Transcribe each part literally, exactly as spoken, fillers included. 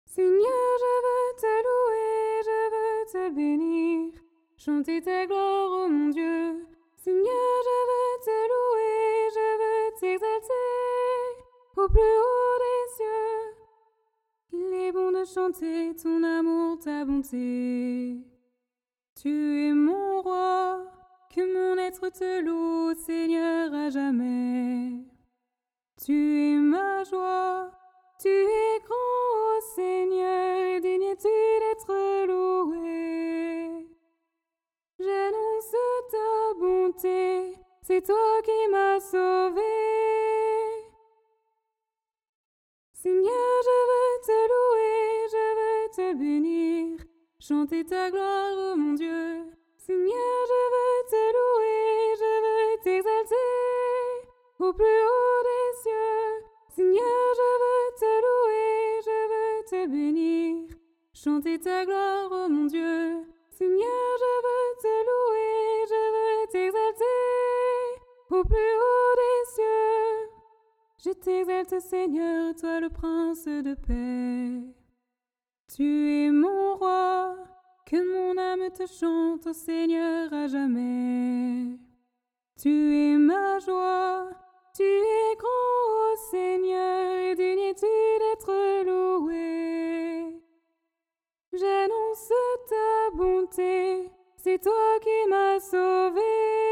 Seigneur, je veux te louer, je veux te bénir, chanter ta gloire, ô mon Dieu. Seigneur, je veux te louer, je veux t'exalter au plus haut des cieux. Il est bon de chanter ton amour, ta bonté. Tu es mon roi, que mon être te loue, Seigneur, à jamais. Tu es ma joie, tu es grand, ô Seigneur, et digne-tu d'être loué. J'annonce ta bonté, c'est toi qui m'as sauvé. Seigneur, je veux te louer, je veux te bénir, chanter ta gloire, ô mon Dieu. Seigneur, je veux te louer, je veux t'exalter au plus haut des cieux. Seigneur, je veux te louer, je veux te bénir, chanter ta gloire, ô mon Dieu. Seigneur, je veux te louer, je veux t'exalter au plus haut des cieux. Je t'exalte, Seigneur, toi le prince de paix. Tu es mon roi, que mon âme te chante, ô Seigneur, à jamais. Tu es ma joie, tu es grand, ô Seigneur, et digne-tu d'être loué. J'annonce ta bonté, c'est toi qui m'as sauvé.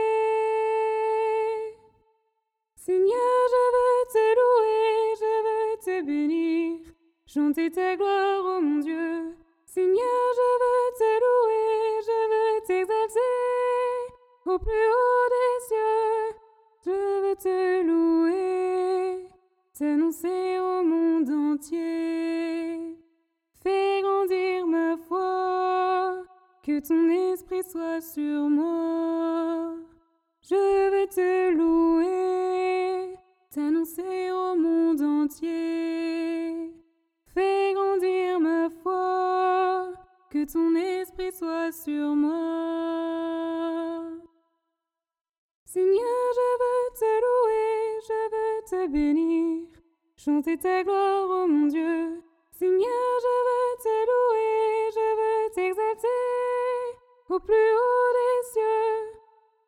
Seigneur, je veux te louer, je veux te bénir, chanter ta gloire, ô mon Dieu. Seigneur, je veux te louer, je veux t'exalter au plus haut des cieux. Je veux te louer, t'annoncer au monde entier. Fais grandir ma foi, que ton esprit soit sur moi. Je veux te louer, t'annoncer au monde entier. Fais grandir ma foi, que ton esprit soit sur moi. Seigneur, je veux te louer, je veux te bénir, chanter ta gloire, ô mon Dieu. Seigneur, je veux te louer, je veux t'exalter au plus haut des cieux.